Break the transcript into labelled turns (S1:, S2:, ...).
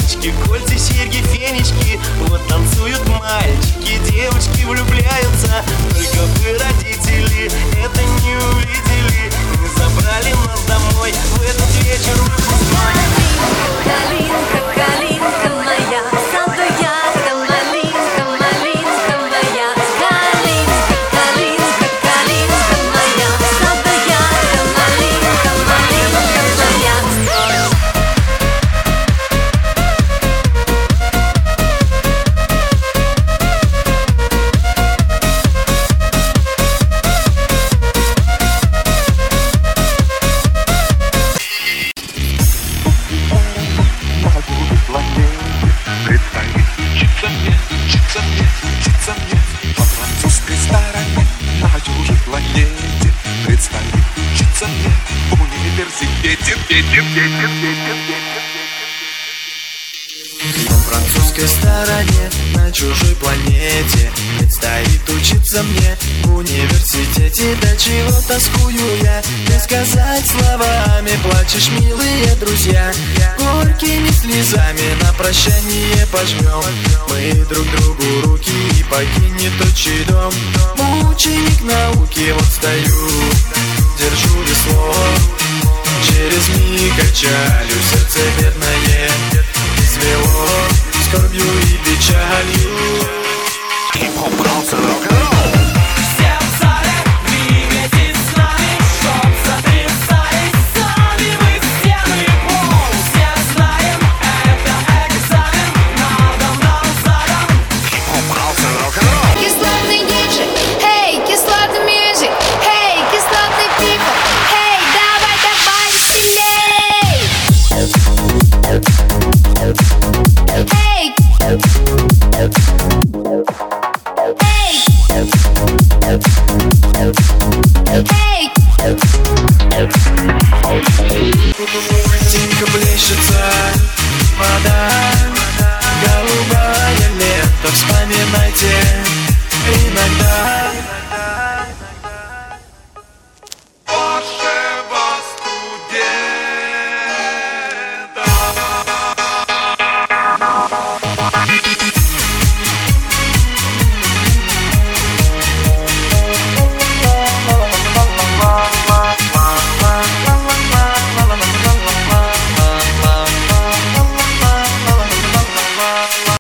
S1: лампочки, кольца, серьги, фенечки. Вот танцуют мальчики, девочки влюбляются. Только бы родители это не увидели, не забрали нас домой в этот вечер выпускной.
S2: Калинка, калинка моя, в саду ягода, малинка, малинка моя. Калинка, калинка, калинка моя, в саду ягода, малинка, малинка моя.
S3: По-французской стороне на чужой планете предстоит учиться мне в университете.
S1: На французской стороне, на чужой планете предстоит учиться мне в университете. До чего тоскую я, не сказать словами. Плачешь, милые друзья, горькими слезами на прощание пожмем мы друг другу руки, и покинет отчий дом. Ученик науки, вот стою, держу весло. Через миг качалю, сердце бедное свело скорбью и печалью.
S3: Хип-хоп, хаус, рок-н-ролл.
S4: Все в зале, двигайтесь с нами, чтоб сотрясались сами вы стены и пол. Все знаем, это экзамен, надо задом.
S3: Хип-хоп, хаус, рок-н-ролл.
S2: Кислотный диджей, эй, кислотный мьюзик, эй, кислотный пипа, эй, давай, давай веселей. Эй,